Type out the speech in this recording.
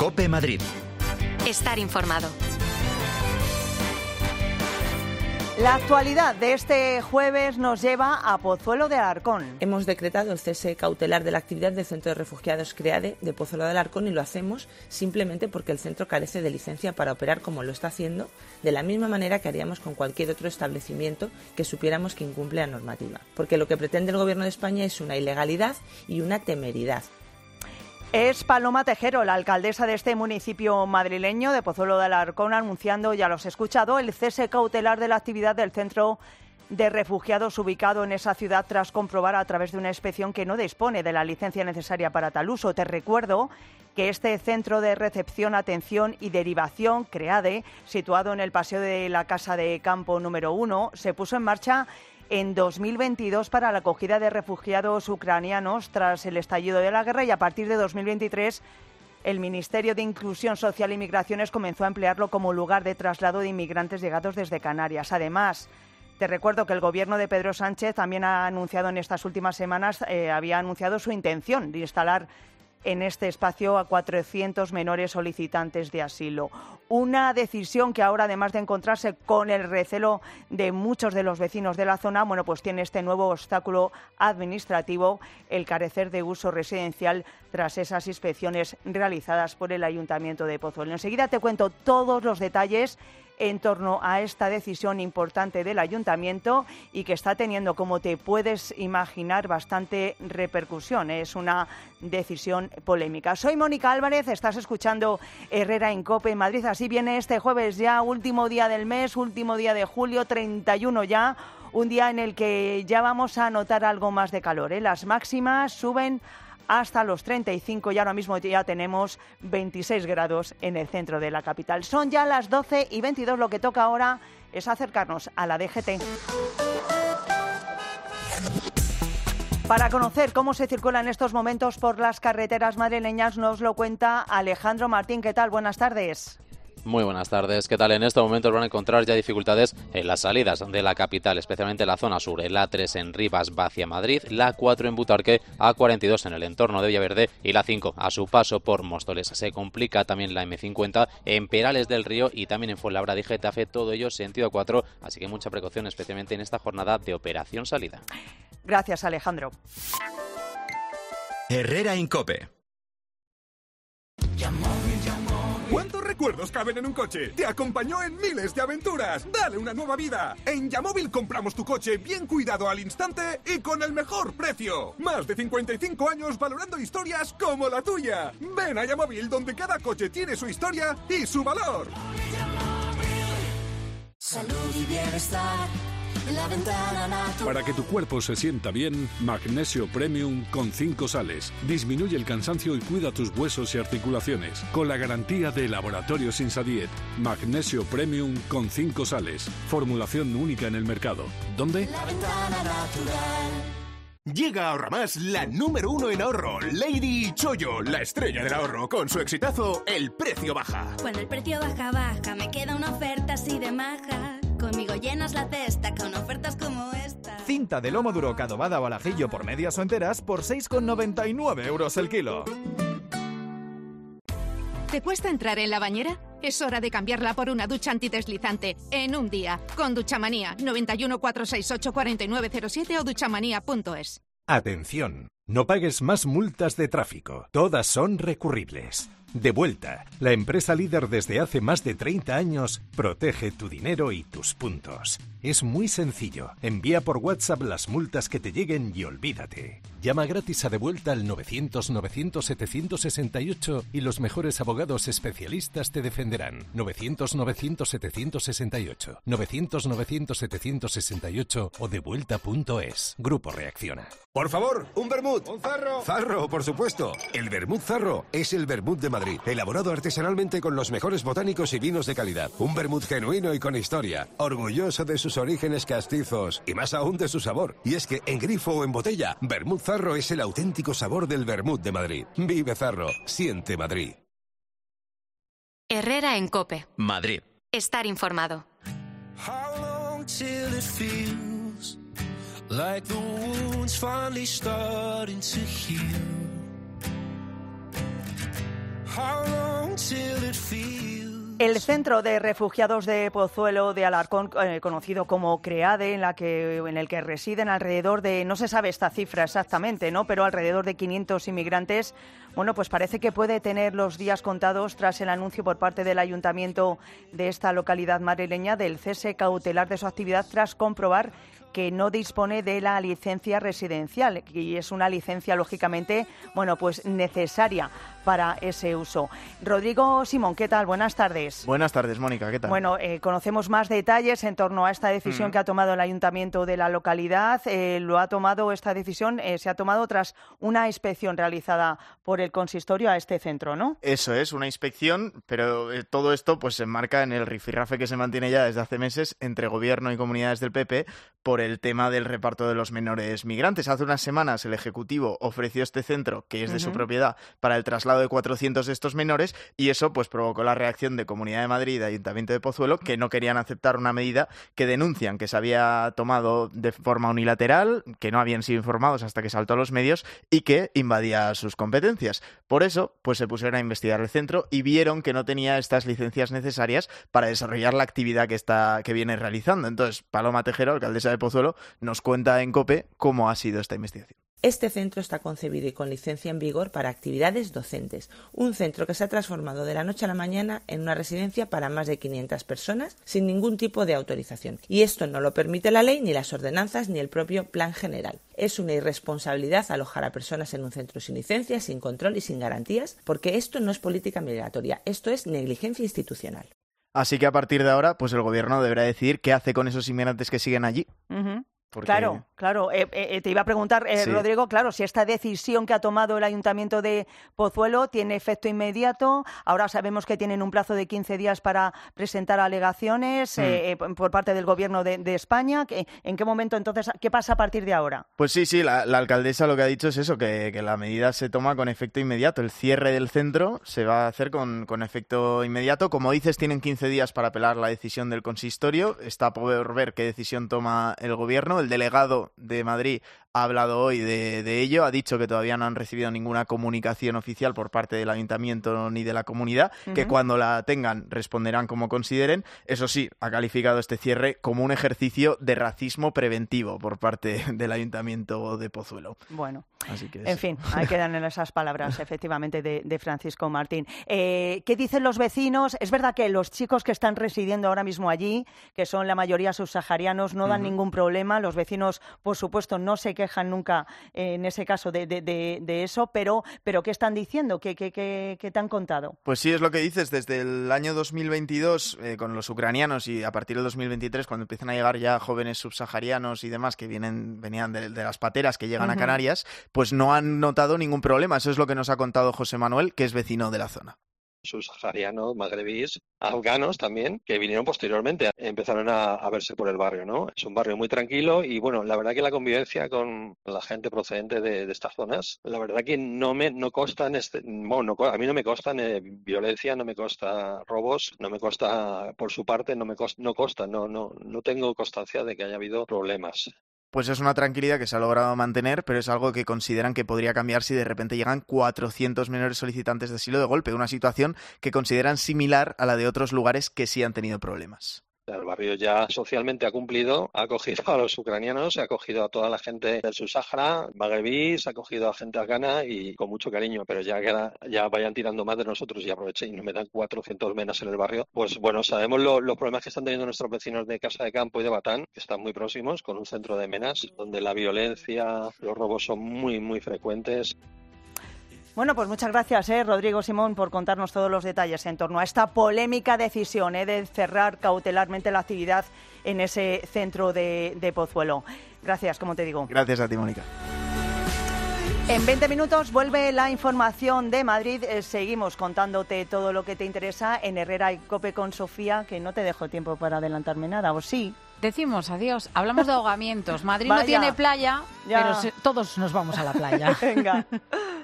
COPE Madrid. Estar informado. La actualidad de este jueves nos lleva a Pozuelo de Alarcón. Hemos decretado el cese cautelar de la actividad del Centro de Refugiados CREADE de Pozuelo de Alarcón y lo hacemos simplemente porque el centro carece de licencia para operar como lo está haciendo, de la misma manera que haríamos con cualquier otro establecimiento que supiéramos que incumple la normativa. Porque lo que pretende el Gobierno de España es una ilegalidad y una temeridad. Es Paloma Tejero, la alcaldesa de este municipio madrileño de Pozuelo de Alarcón, anunciando, ya los he escuchado, el cese cautelar de la actividad del Centro de Refugiados ubicado en esa ciudad tras comprobar a través de una inspección que no dispone de la licencia necesaria para tal uso. Te recuerdo que este centro de recepción, atención y derivación, CREADE, situado en el Paseo de la Casa de Campo número 1, se puso en marcha en 2022 para la acogida de refugiados ucranianos tras el estallido de la guerra, y a partir de 2023 el Ministerio de Inclusión Social y Migraciones comenzó a emplearlo como lugar de traslado de inmigrantes llegados desde Canarias. Además, te recuerdo que el Gobierno de Pedro Sánchez también ha anunciado en estas últimas semanas, había anunciado su intención de instalar en este espacio a 400 menores solicitantes de asilo. Una decisión que ahora, además de encontrarse con el recelo de muchos de los vecinos de la zona, bueno, pues tiene este nuevo obstáculo administrativo, el carecer de uso residencial tras esas inspecciones realizadas por el Ayuntamiento de Pozuelo. Enseguida te cuento todos los detalles en torno a esta decisión importante del Ayuntamiento y que está teniendo, como te puedes imaginar, bastante repercusión. Es una decisión polémica. Soy Mónica Álvarez, estás escuchando Herrera en COPE Madrid. Así viene este jueves ya, último día del mes, último día de julio, 31 ya, un día en el que ya vamos a notar algo más de calor, ¿eh? Las máximas suben hasta los 35 y ahora mismo ya tenemos 26 grados en el centro de la capital. Son ya las 12:22, lo que toca ahora es acercarnos a la DGT. Para conocer cómo se circula en estos momentos por las carreteras madrileñas nos lo cuenta Alejandro Martín. ¿Qué tal? Buenas tardes. Muy buenas tardes. ¿Qué tal? En este momento van a encontrar ya dificultades en las salidas de la capital, especialmente en la zona sur. El A3 en Rivas va hacia Madrid, la A4 en Butarque, A42 en el entorno de Villaverde y la 5 a su paso por Móstoles. Se complica también la M50 en Perales del Río y también en Fuenlabrada y Getafe, todo ello sentido 4, así que mucha precaución, especialmente en esta jornada de operación salida. Gracias, Alejandro. Herrera en COPE. ¿Cuántos recuerdos caben en un coche? Te acompañó en miles de aventuras. ¡Dale una nueva vida! En Yamóvil compramos tu coche bien cuidado al instante y con el mejor precio. Más de 55 años valorando historias como la tuya. Ven a Yamóvil, donde cada coche tiene su historia y su valor. Salud y bienestar. La ventana natural. Para que tu cuerpo se sienta bien, Magnesio Premium con 5 sales. Disminuye el cansancio y cuida tus huesos y articulaciones. Con la garantía de Laboratorios Insadiet. Magnesio Premium con 5 sales. Formulación única en el mercado. ¿Dónde? La ventana natural. Llega a Ahorramás la número 1 en ahorro, Lady Chollo, la estrella del ahorro, con su exitazo El Precio Baja. Cuando el precio baja, me queda una oferta así de maja. Conmigo llenas la cesta con ofertas como esta. Cinta de lomo duro cadobada o al ajillo por medias o enteras por 6,99 € el kilo. ¿Te cuesta entrar en la bañera? Es hora de cambiarla por una ducha antideslizante en un día. Con Duchamanía, 91 468 4907 o duchamanía.es. Atención, no pagues más multas de tráfico. Todas son recurribles. Devuelta, la empresa líder desde hace más de 30 años, protege tu dinero y tus puntos. Es muy sencillo. Envía por WhatsApp las multas que te lleguen y olvídate. Llama gratis a Devuelta al 900-900-768 y los mejores abogados especialistas te defenderán. 900-900-768. 900-900-768 o devuelta.es. Grupo Reacciona. Por favor, un vermut. Un zarro. Zarro, por supuesto. El vermut Zarro es el vermut de Madrid, elaborado artesanalmente con los mejores botánicos y vinos de calidad. Un vermut genuino y con historia, orgulloso de sus orígenes castizos y más aún de su sabor. Y es que en grifo o en botella, vermut Zarro es el auténtico sabor del vermut de Madrid. Vive Zarro, siente Madrid. Herrera en COPE. Madrid. Estar informado. Like the wounds finally starting to heal. How long El Centro de Refugiados de Pozuelo de Alarcón, conocido como CREADE, en el que residen alrededor de, no se sabe esta cifra exactamente, ¿no?, pero alrededor de 500 inmigrantes, bueno, pues parece que puede tener los días contados tras el anuncio por parte del ayuntamiento de esta localidad madrileña del cese cautelar de su actividad tras comprobar que no dispone de la licencia residencial, y es una licencia, lógicamente, bueno, pues necesaria para ese uso. Rodrigo Simón, ¿qué tal? Buenas tardes. Buenas tardes, Mónica, ¿qué tal? Bueno, conocemos más detalles en torno a esta decisión que ha tomado el ayuntamiento de la localidad. Esta decisión se ha tomado tras una inspección realizada por el consistorio a este centro, ¿no? Eso es, una inspección, pero todo esto pues se enmarca en el rifirrafe que se mantiene ya desde hace meses entre gobierno y comunidades del PP por el tema del reparto de los menores migrantes. Hace unas semanas el Ejecutivo ofreció este centro, que es de su propiedad, para el traslado de 400 de estos menores, y eso pues provocó la reacción de Comunidad de Madrid y de Ayuntamiento de Pozuelo, que no querían aceptar una medida que denuncian que se había tomado de forma unilateral, que no habían sido informados hasta que saltó a los medios y que invadía sus competencias. Por eso pues se pusieron a investigar el centro y vieron que no tenía estas licencias necesarias para desarrollar la actividad que viene realizando. Entonces, Paloma Tejero, alcaldesa de Pozuelo, nos cuenta en COPE cómo ha sido esta investigación. Este centro está concebido y con licencia en vigor para actividades docentes. Un centro que se ha transformado de la noche a la mañana en una residencia para más de 500 personas sin ningún tipo de autorización. Y esto no lo permite la ley, ni las ordenanzas, ni el propio plan general. Es una irresponsabilidad alojar a personas en un centro sin licencia, sin control y sin garantías, porque esto no es política migratoria, esto es negligencia institucional. Así que a partir de ahora, pues el gobierno deberá decidir qué hace con esos inmigrantes que siguen allí. Porque... Claro. Te iba a preguntar, sí. Rodrigo, claro, si esta decisión que ha tomado el Ayuntamiento de Pozuelo tiene efecto inmediato. Ahora sabemos que tienen un plazo de 15 días para presentar alegaciones por parte del Gobierno de España. ¿En qué momento, entonces, qué pasa a partir de ahora? Pues sí, la alcaldesa lo que ha dicho es eso, que la medida se toma con efecto inmediato. El cierre del centro se va a hacer con efecto inmediato. Como dices, tienen 15 días para apelar la decisión del consistorio. Está por ver qué decisión toma el Gobierno. El delegado de Madrid ha hablado hoy de ello, ha dicho que todavía no han recibido ninguna comunicación oficial por parte del ayuntamiento ni de la comunidad, que cuando la tengan responderán como consideren. Eso sí, ha calificado este cierre como un ejercicio de racismo preventivo por parte del ayuntamiento de Pozuelo. Bueno, así que en fin, ahí quedan en esas palabras, efectivamente, de Francisco Martín. ¿Qué dicen los vecinos? Es verdad que los chicos que están residiendo ahora mismo allí, que son la mayoría subsaharianos, no dan ningún problema. Los vecinos, por supuesto, no se quejan nunca en ese caso de eso, pero ¿qué están diciendo? ¿Qué te han contado? Pues sí, es lo que dices. Desde el año 2022, con los ucranianos, y a partir del 2023, cuando empiezan a llegar ya jóvenes subsaharianos y demás que venían de las pateras que llegan a Canarias, pues no han notado ningún problema. Eso es lo que nos ha contado José Manuel, que es vecino de la zona. Subsaharianos, magrebíes, afganos también, que vinieron posteriormente, empezaron a verse por el barrio, ¿no? Es un barrio muy tranquilo y, bueno, la verdad que la convivencia con la gente procedente de estas zonas, la verdad que no costan, a mí no me costan violencia, no me consta robos, no me consta, por su parte, no tengo constancia de que haya habido problemas. Pues es una tranquilidad que se ha logrado mantener, pero es algo que consideran que podría cambiar si de repente llegan 400 menores solicitantes de asilo de golpe, una situación que consideran similar a la de otros lugares que sí han tenido problemas. El barrio ya socialmente ha cumplido, ha acogido a los ucranianos, ha acogido a toda la gente del subsahara, magrebís, ha acogido a gente afgana y con mucho cariño, pero ya vayan tirando más de nosotros y aprovechen y nos metan 400 menas en el barrio. Pues bueno, sabemos los problemas que están teniendo nuestros vecinos de Casa de Campo y de Batán, que están muy próximos, con un centro de menas, donde la violencia, los robos son muy, muy frecuentes. Bueno, pues muchas gracias, Rodrigo Simón, por contarnos todos los detalles en torno a esta polémica decisión de cerrar cautelarmente la actividad en ese centro de Pozuelo. Gracias, como te digo. Gracias a ti, Mónica. En 20 minutos vuelve la información de Madrid. Seguimos contándote todo lo que te interesa en Herrera y COPE con Sofía, que no te dejo tiempo para adelantarme nada, ¿o sí? Decimos adiós. Hablamos de ahogamientos. Madrid no tiene playa, pero todos nos vamos a la playa. Venga.